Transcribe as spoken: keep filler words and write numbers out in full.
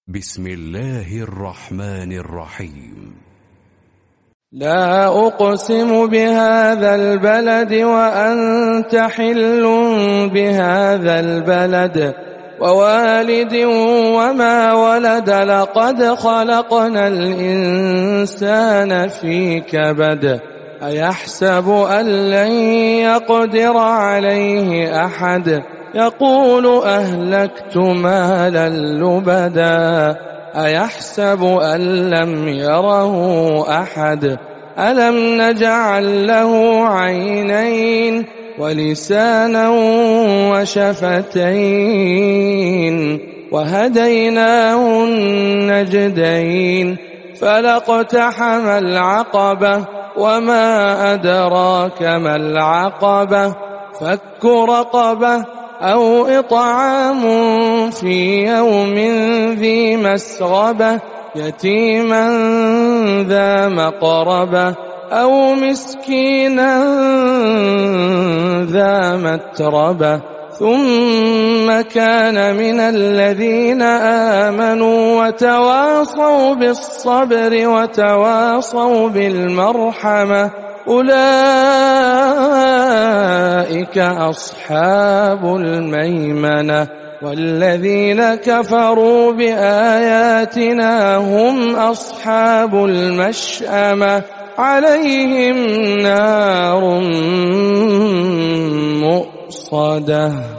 بسم الله الرحمن الرحيم. لا أقسم بهذا البلد وأنت حل بهذا البلد ووالد وما ولد لقد خلقنا الإنسان في كبد أيحسب أن لن يقدر عليه أحد يقول أهلكت مالا لبدا أيحسب أن لم يره أحد ألم نجعل له عينين ولسانا وشفتين وهديناه النجدين فلاقتحم العقبة وما أدراك ما العقبة فك رقبة أو إطعام في يوم ذي مسغبة يتيما ذا مقربة أو مسكينا ذا متربة ثم كان من الذين آمنوا وتواصوا بالصبر وتواصوا بالمرحمة أولئك أصحاب الميمنة والذين كفروا بآياتنا هم أصحاب المشأمة عليهم نار مؤصدة.